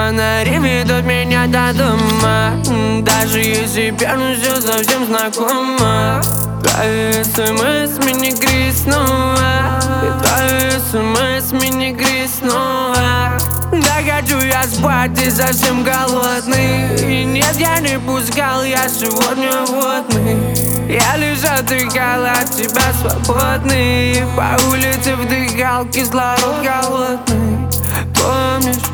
фонари ведут меня до дома, даже если пьяный, все совсем знакомо. Твои смс мне грустно, и твои смс мне грустно. Да хочу я спать и совсем голодный. И нет, я не пускал, я сегодня водный. Я лишь отдыхал от тебя свободный. По улице вдыхал кислород голодный. Помнишь?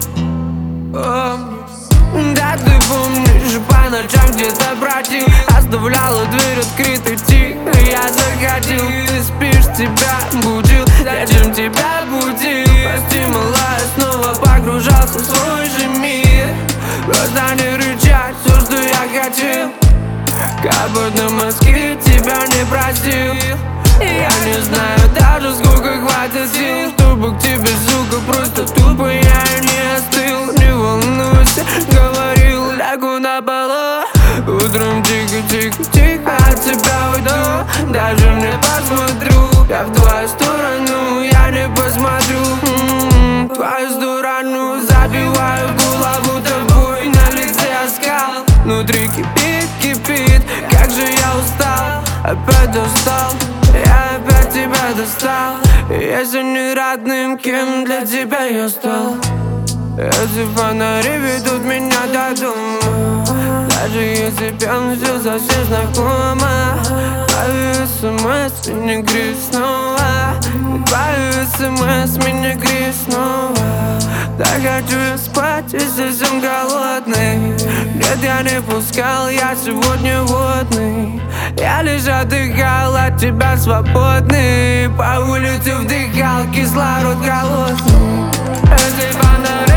Да ты помнишь, по ночам где-то бродил, оставляла дверь открытой тихо, я заходил. Ты спишь, тебя будил, зачем тебя будил? Прости, малая, снова погружался в свой же мир. Просто не рычать, все, что я хотел, как будто мозги тебя не просил. Я не знаю даже, сколько хватит сил, чтобы к тебе, сука, просто тупо я не остыл. Не волнуйся, говорил, лягу на полу. Утром тихо-тихо-тихо от тебя уйду. Даже не посмотрю я в твою сторону, я не посмотрю. В твою сторону забиваю голову тобой, на лице оскал. Внутри кипит, кипит, как же я устал, опять устал. Я опять тебя достал. Если не родным, кем для тебя я стал? Эти фонари ведут меня до дома, даже если пьян, все совсем знакомо. Твои смс мне грустно, твои смс мне грустно. Да хочу я спать и совсем голодный. Нет, я не пускал, я сегодня водный. Я лишь отдыхал от тебя свободный. По улице вдыхал кислород голодный. Эти фонари